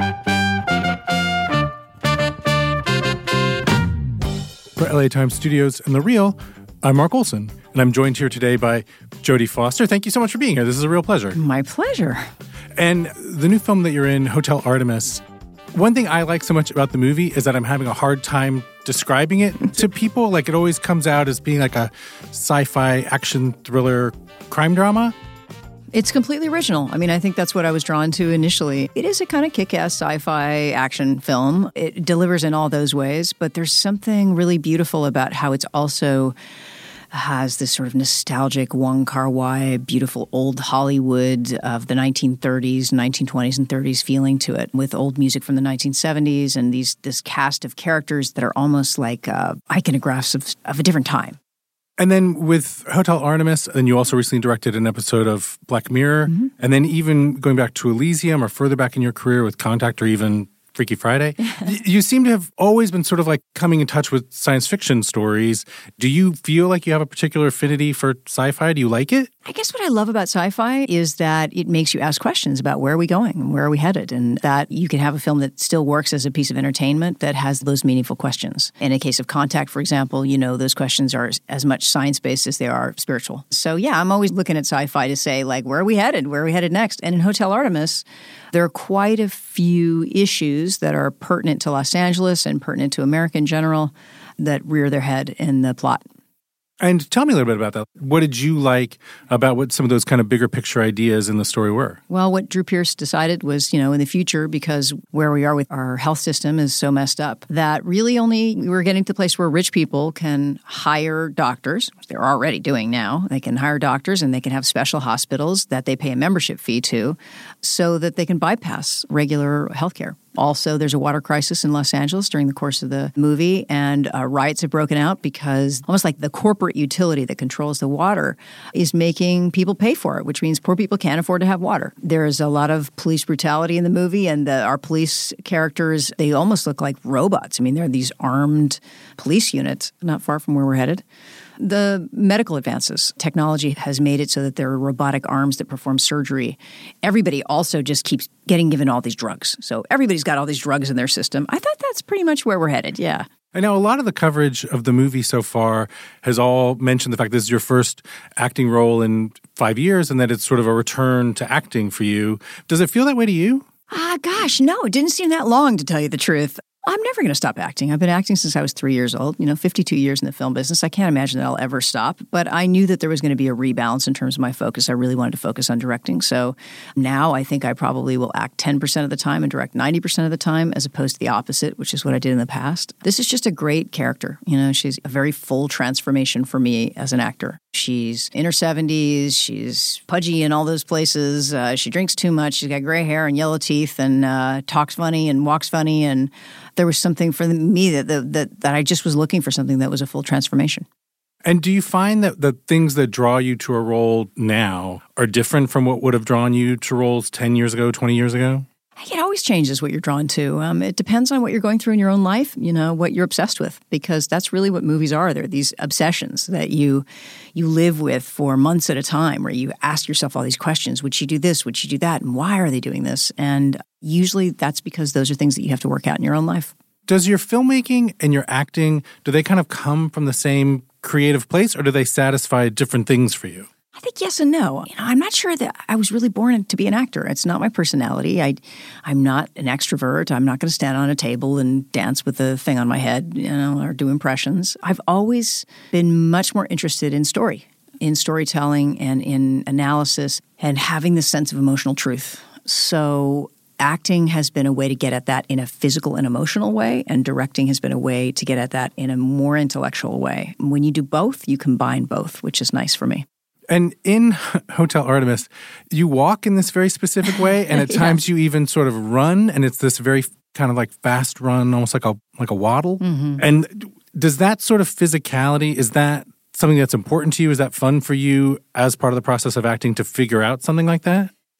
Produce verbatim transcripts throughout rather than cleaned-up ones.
For L A Times Studios and The Real, I'm Mark Olson, and I'm joined here today by Jodie Foster. Thank you so much for being here. This is a real pleasure. My pleasure. And the new film that you're in, Hotel Artemis, one thing I like so much about the movie is that I'm having a hard time describing it to people. Like, it always comes out as being like a sci-fi action thriller crime drama. It's completely original. I mean, I think that's what I was drawn to initially. It is a kind of kick-ass sci-fi action film. It delivers in all those ways, but there's something really beautiful about how it's also has this sort of nostalgic Wong Kar-wai, beautiful old Hollywood of the nineteen thirties, nineteen twenties, and thirties feeling to it, with old music from the nineteen seventies and these this cast of characters that are almost like uh, iconographs of, of a different time. And then with Hotel Artemis, and you also recently directed an episode of Black Mirror, mm-hmm. and then even going back to Elysium or further back in your career with Contact or even Freaky Friday, you seem to have always been sort of like coming in touch with science fiction stories. Do you feel like you have a particular affinity for sci-fi? Do you like it? I guess what I love about sci-fi is that it makes you ask questions about where are we going and where are we headed, and that you can have a film that still works as a piece of entertainment that has those meaningful questions. In a case of Contact, for example, you know, those questions are as much science-based as they are spiritual. So yeah, I'm always looking at sci-fi to say, like, where are we headed? Where are we headed next? And in Hotel Artemis, there are quite a few issues that are pertinent to Los Angeles and pertinent to America in general that rear their head in the plot. And tell me a little bit about that. What did you like about what some of those kind of bigger picture ideas in the story were? Well, what Drew Pearce decided was, you know, in the future, because where we are with our health system is so messed up, that really only we're getting to the place where rich people can hire doctors, which they're already doing now. They can hire doctors and they can have special hospitals that they pay a membership fee to so that they can bypass regular health care. Also, there's a water crisis in Los Angeles during the course of the movie, and uh, riots have broken out because almost like the corporate utility that controls the water is making people pay for it, which means poor people can't afford to have water. There's a lot of police brutality in the movie, and the, our police characters, they almost look like robots. I mean, they're these armed police units, not far from where we're headed. The medical advances. Technology has made it so that there are robotic arms that perform surgery. Everybody also just keeps getting given all these drugs. So everybody's got all these drugs in their system. I thought that's pretty much where we're headed, yeah. I know a lot of the coverage of the movie so far has all mentioned the fact this is your first acting role in five years and that it's sort of a return to acting for you. Does it feel that way to you? Ah, gosh, no, it didn't seem that long, to tell you the truth. I'm never going to stop acting. I've been acting since I was three years old, you know, fifty-two years in the film business. I can't imagine that I'll ever stop. But I knew that there was going to be a rebalance in terms of my focus. I really wanted to focus on directing. So now I think I probably will act ten percent of the time and direct ninety percent of the time, as opposed to the opposite, which is what I did in the past. This is just a great character. You know, she's a very full transformation for me as an actor. She's in her seventies. She's pudgy in all those places. Uh, she drinks too much. She's got gray hair and yellow teeth and uh, talks funny and walks funny. And there was something for me that, that that I just was looking for, something that was a full transformation. And do you find that the things that draw you to a role now are different from what would have drawn you to roles ten years ago, twenty years ago? It always changes what you're drawn to. Um, it depends on what you're going through in your own life, you know, what you're obsessed with, because that's really what movies are. They're these obsessions that you you live with for months at a time, where you ask yourself all these questions. Would she do this? Would she do that? And why are they doing this? And usually that's because those are things that you have to work out in your own life. Does your filmmaking and your acting, do they kind of come from the same creative place, or do they satisfy different things for you? I think yes and no. You know, I'm not sure that I was really born to be an actor. It's not my personality. I, I'm not an extrovert. I'm not going to stand on a table and dance with a thing on my head, you know, or do impressions. I've always been much more interested in story, in storytelling and in analysis and having the sense of emotional truth. So acting has been a way to get at that in a physical and emotional way, and directing has been a way to get at that in a more intellectual way. When you do both, you combine both, which is nice for me. And in Hotel Artemis, you walk in this very specific way, and at yeah. times you even sort of run, and it's this very kind of like fast run, almost like a like a waddle. Mm-hmm. And does that sort of physicality, is that something that's important to you? Is that fun for you as part of the process of acting to figure out something like that?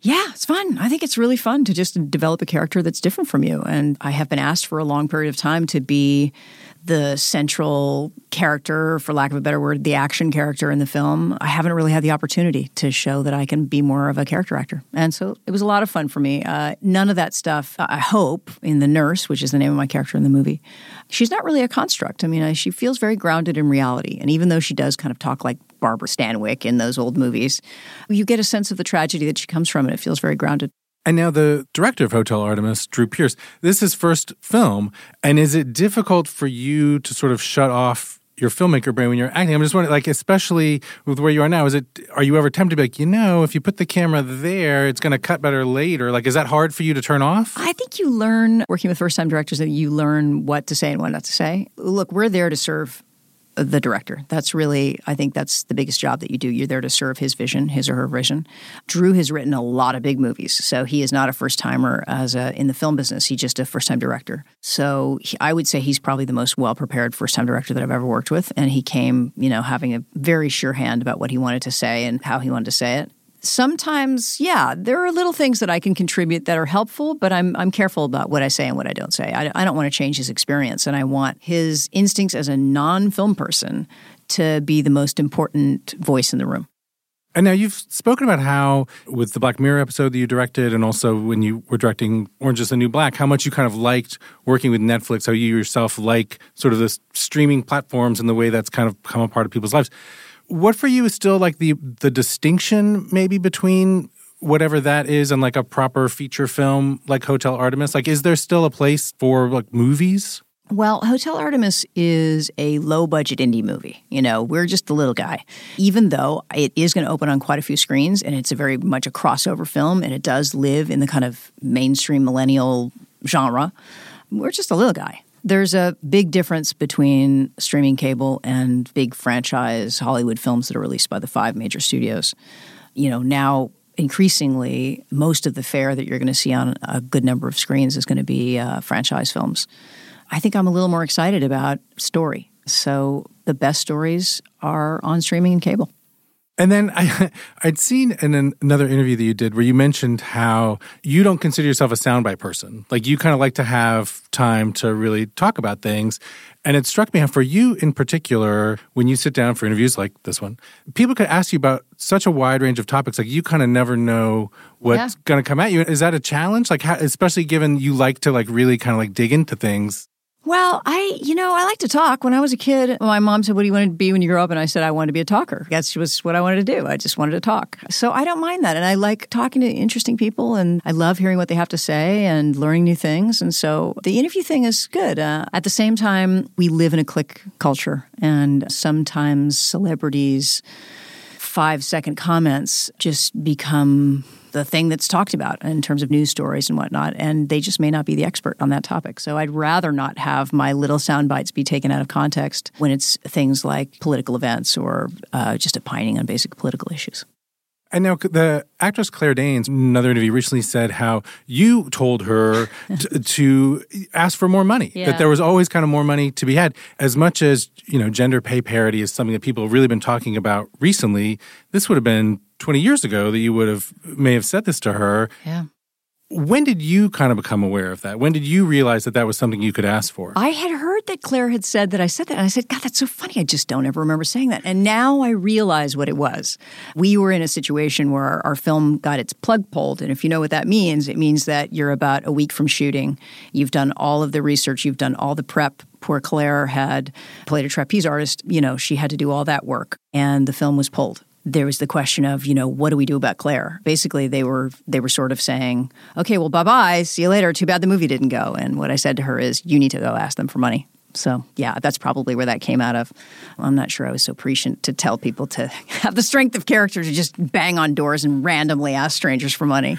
Yeah, it's fun. I think it's really fun to just develop a character that's different from you. And I have been asked for a long period of time to be the central character, for lack of a better word, the action character in the film. I haven't really had the opportunity to show that I can be more of a character actor. And so it was a lot of fun for me. Uh, none of that stuff, I hope, in The Nurse, which is the name of my character in the movie, she's not really a construct. I mean, I, she feels very grounded in reality. And even though she does kind of talk like Barbara Stanwyck in those old movies, you get a sense of the tragedy that she comes from, and it feels very grounded. And now the director of Hotel Artemis, Drew Pearce, this is his first film. And is it difficult for you to sort of shut off your filmmaker brain when you're acting? I'm just wondering, like, especially with where you are now, is it, are you ever tempted to be like, you know, if you put the camera there, it's going to cut better later? Like, is that hard for you to turn off? I think you learn, working with first-time directors, that you learn what to say and what not to say. Look, we're there to serve the director. That's really, I think that's the biggest job that you do. You're there to serve his vision, his or her vision. Drew has written a lot of big movies, so he is not a first-timer as a, in the film business. He's just a first-time director. So he, I would say he's probably the most well-prepared first-time director that I've ever worked with, and he came, you know, having a very sure hand about what he wanted to say and how he wanted to say it. Sometimes, yeah, there are little things that I can contribute that are helpful, but I'm I'm careful about what I say and what I don't say. I, I don't want to change his experience, and I want his instincts as a non-film person to be the most important voice in the room. And now you've spoken about how, with the Black Mirror episode that you directed, and also when you were directing Orange is the New Black, how much you kind of liked working with Netflix, how you yourself like sort of the streaming platforms and the way that's kind of become a part of people's lives. What for you is still like the the distinction maybe between whatever that is and like a proper feature film like Hotel Artemis? Like, is there still a place for like movies? Well, Hotel Artemis is a low-budget indie movie. You know, we're just the little guy. Even though it is going to open on quite a few screens, and it's a very much a crossover film, and it does live in the kind of mainstream millennial genre, we're just a little guy. There's a big difference between streaming cable and big franchise Hollywood films that are released by the five major studios. You know, now increasingly, most of the fare that you're going to see on a good number of screens is going to be uh, franchise films. I think I'm a little more excited about story. So the best stories are on streaming and cable. And then I, I'd seen in an, another interview that you did where you mentioned how you don't consider yourself a soundbite person. Like, you kind of like to have time to really talk about things. And it struck me how for you in particular, when you sit down for interviews like this one, people could ask you about such a wide range of topics. Like, you kind of never know what's yeah. going to come at you. Is that a challenge? Like, how, especially given you like to like really kind of like dig into things? Well, I, you know, I like to talk. When I was a kid, my mom said, what do you want to be when you grow up? And I said, I wanted to be a talker. That's just what I wanted to do. I just wanted to talk. So I don't mind that. And I like talking to interesting people, and I love hearing what they have to say and learning new things. And so the interview thing is good. Uh, at the same time, we live in a click culture, and sometimes celebrities' five-second comments just become the thing that's talked about in terms of news stories and whatnot, and they just may not be the expert on that topic. So I'd rather not have my little sound bites be taken out of context when it's things like political events or uh, just opining on basic political issues. And now the actress Claire Danes, in another interview, recently said how you told her t- to ask for more money, yeah. that there was always kind of more money to be had. As much as, you know, gender pay parity is something that people have really been talking about recently, this would have been twenty years ago that you would have may have said this to her. Yeah. When did you kind of become aware of that? When did you realize that that was something you could ask for? I had heard that Claire had said that I said that. And I said, God, that's so funny. I just don't ever remember saying that. And now I realize what it was. We were in a situation where our, our film got its plug pulled. And if you know what that means, it means that you're about a week from shooting. You've done all of the research. You've done all the prep. Poor Claire had played a trapeze artist. You know, she had to do all that work. And the film was pulled. There was the question of, you know, what do we do about Claire? Basically, they were they were sort of saying, okay, well, bye-bye, see you later. Too bad the movie didn't go. And what I said to her is, you need to go ask them for money. So, yeah, that's probably where that came out of. I'm not sure I was so prescient to tell people to have the strength of character to just bang on doors and randomly ask strangers for money.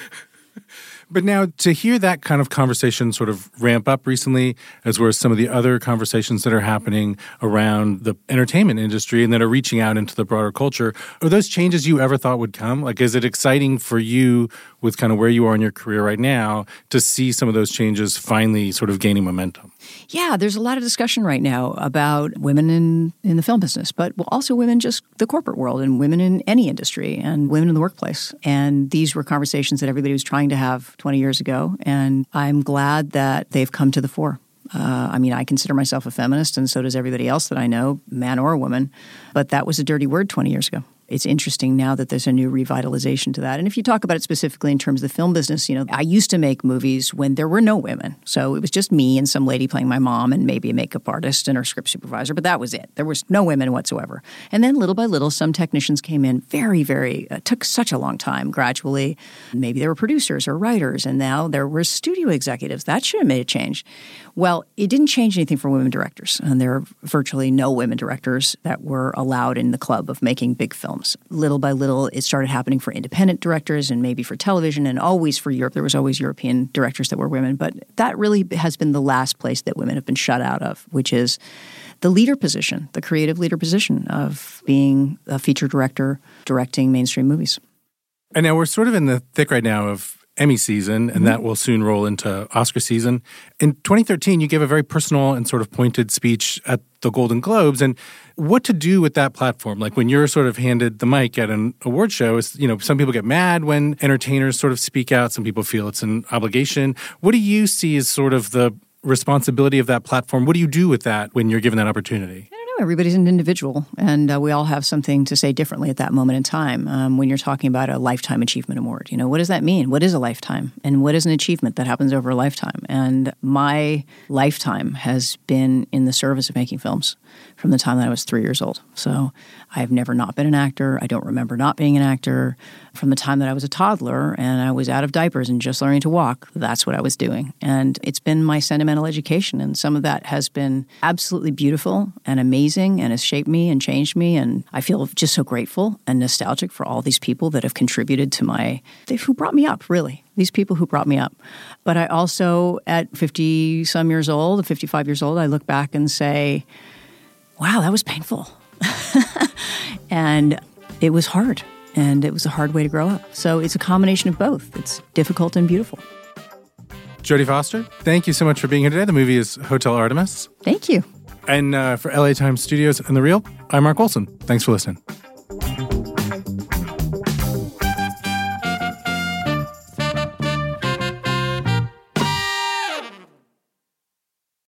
But now to hear that kind of conversation sort of ramp up recently, as well as some of the other conversations that are happening around the entertainment industry and that are reaching out into the broader culture, are those changes you ever thought would come? Like, is it exciting for you with kind of where you are in your career right now to see some of those changes finally sort of gaining momentum? Yeah, there's a lot of discussion right now about women in, in the film business, but also women just the corporate world and women in any industry and women in the workplace. And these were conversations that everybody was trying to have twenty years ago. And I'm glad that they've come to the fore. Uh, I mean, I consider myself a feminist, and so does everybody else that I know, man or woman. But that was a dirty word twenty years ago. It's interesting now that there's a new revitalization to that. And if you talk about it specifically in terms of the film business, you know, I used to make movies when there were no women. So it was just me and some lady playing my mom and maybe a makeup artist and her script supervisor, but that was it. There was no women whatsoever. And then little by little, some technicians came in very, very, uh, took such a long time, gradually. Maybe there were producers or writers, and now there were studio executives. That should have made a change. Well, it didn't change anything for women directors, and there are virtually no women directors that were allowed in the club of making big films. Little by little, it started happening for independent directors and maybe for television, and always for Europe. There was always European directors that were women, but that really has been the last place that women have been shut out of, which is the leader position, the creative leader position of being a feature director, directing mainstream movies. And now we're sort of in the thick right now of Emmy season, and mm-hmm. that will soon roll into Oscar season. In twenty thirteen, you gave a very personal and sort of pointed speech at the Golden Globes, and what to do with that platform. Like when you're sort of handed the mic at an award show, is, you know, some people get mad when entertainers sort of speak out. Some people feel it's an obligation. What do you see as sort of the responsibility of that platform? What do you do with that when you're given that opportunity? Everybody's an individual, and uh, we all have something to say differently at that moment in time. Um, when you're talking about a Lifetime Achievement Award, you know, what does that mean? What is a lifetime? And what is an achievement that happens over a lifetime? And my lifetime has been in the service of making films from the time that I was three years old. So I've never not been an actor. I don't remember not being an actor. From the time that I was a toddler and I was out of diapers and just learning to walk, that's what I was doing. And it's been my sentimental education, and some of that has been absolutely beautiful and amazing and has shaped me and changed me. And I feel just so grateful and nostalgic for all these people that have contributed to my, who brought me up, really. These people who brought me up. But I also, at fifty-some years old, fifty-five years old, I look back and say, wow, that was painful. And it was hard. And it was a hard way to grow up. So it's a combination of both. It's difficult and beautiful. Jodie Foster, thank you so much for being here today. The movie is Hotel Artemis. Thank you. And uh, for L A Times Studios and The Real, I'm Mark Olson. Thanks for listening.